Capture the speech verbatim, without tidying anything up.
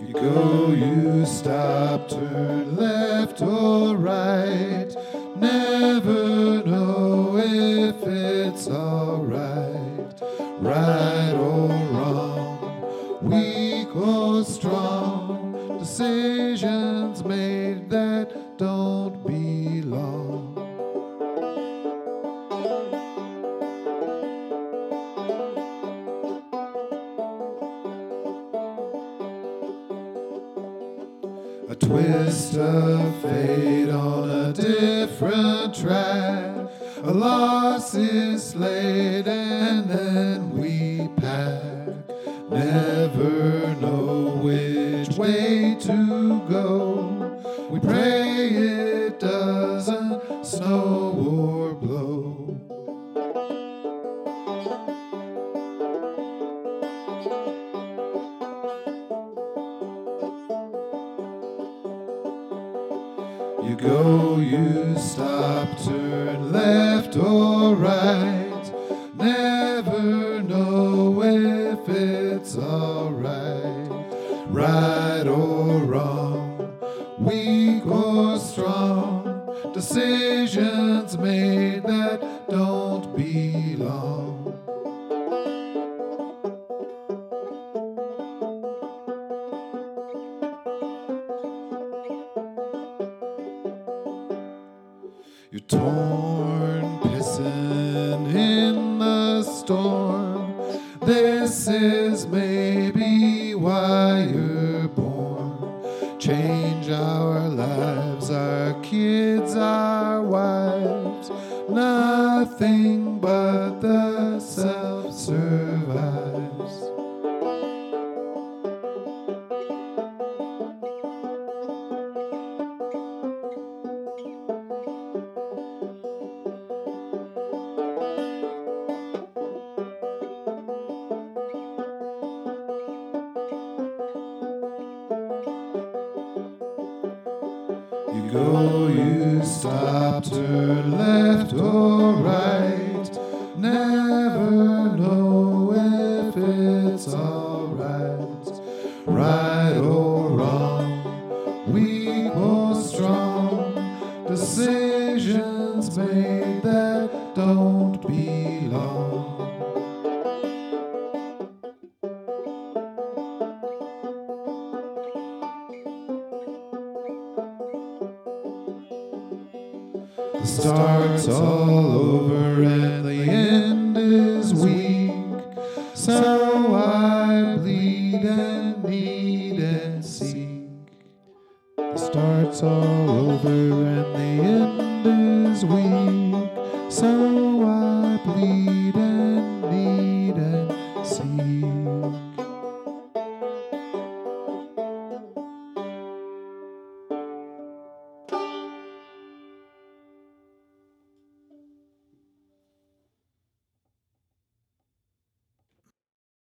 You go, you stop, turn left or right. Never know if it's alright, right or wrong, weak or strong. Decisions made that don't belong. A twist of fate on a different track. A loss is laid and then we pack. Never know which way to go. We pray it doesn't snow or blow. You go, you stop, turn left or right. Never know if it's alright, right or wrong, weak or strong. Decisions made that don't belong. You're torn, pissing in the storm. This is maybe why you're born. Change our lives, our kids, our wives. Nothing but the self survives. You go, you stop, turn left or right. Never know if it's alright, right or wrong, weak or strong. Decisions made that don't belong. The start's all over and the end is weak. So I bleed and need and seek. The start's all over and the end is weak.